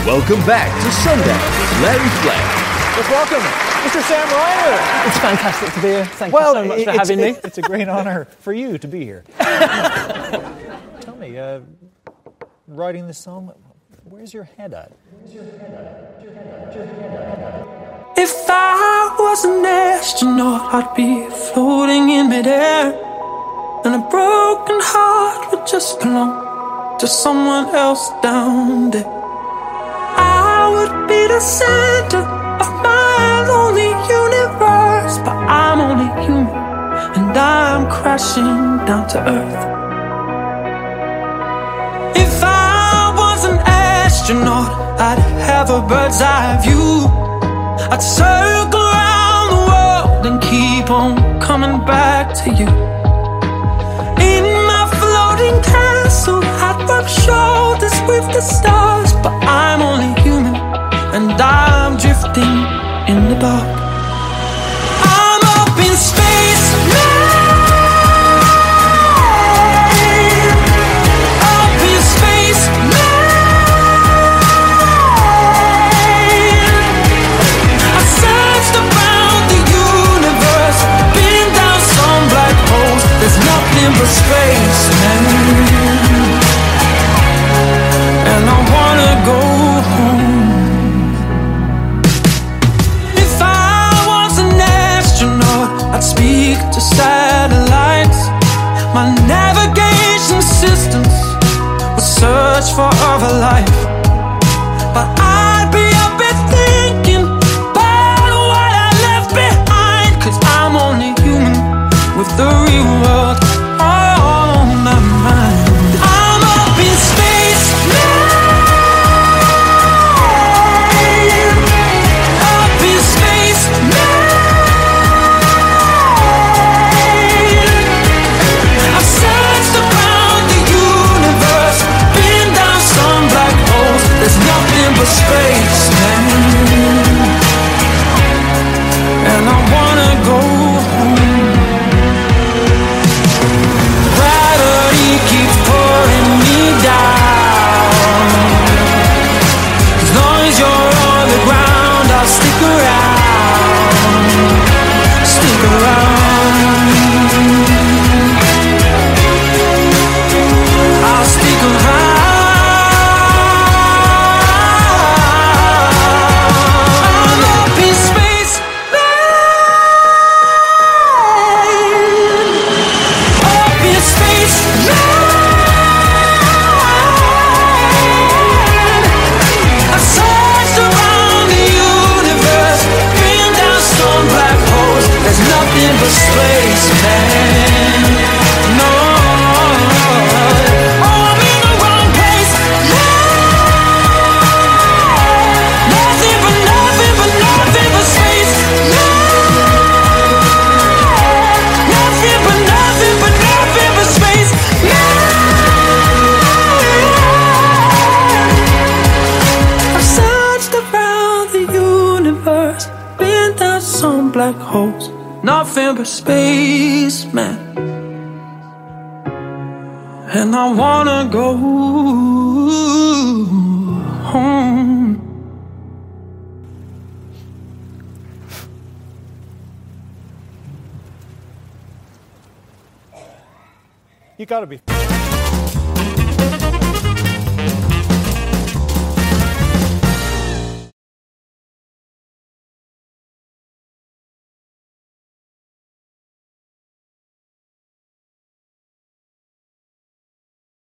Welcome back to Sunday with Larry Flair. Let's welcome Mr. Sam Ryder. It's fantastic to be here. Thank you so much for having me. It's a great honor for you to be here. Tell me, writing this song, where's your head at? If I was an astronaut, I'd be floating in midair, and a broken heart would just belong to someone else down there. I would be the center of my lonely universe, but I'm only human, and I'm crashing down to earth. If I was an astronaut, I'd have a bird's eye view. I'd circle around the world and keep on coming back to you. In my floating castle, I'd rub shoulders with the stars, but I'm only human, and I'm drifting in the dark. I'm up in space now. Up in space now. I searched around the universe, been down some black holes. There's nothing but space, man. And I wanna go home. If I was an astronaut, I'd speak to satellites. My navigation systems would search for other life, but I'd be up and thinking about what I left behind, 'cause I'm only human with the real world all on my mind. I'm up in space now. Up in space now. I've searched around the universe, been down some black holes. There's nothing but space, man. And I wanna go home. Gravity keeps pulling me down. As long as you're on the ground, I'll stick around. Stick around. I'll stick around. I'm up in space, man. Up in space, man. I've searched around the universe, been down some black holes. There's nothing but space, man. No. Oh, I'm in the wrong place. Nothing but nothing but nothing but space. Nothing but nothing but nothing but space. I've searched around the universe, been down some black holes. Nothing but space, man. And I wanna go home. You gotta be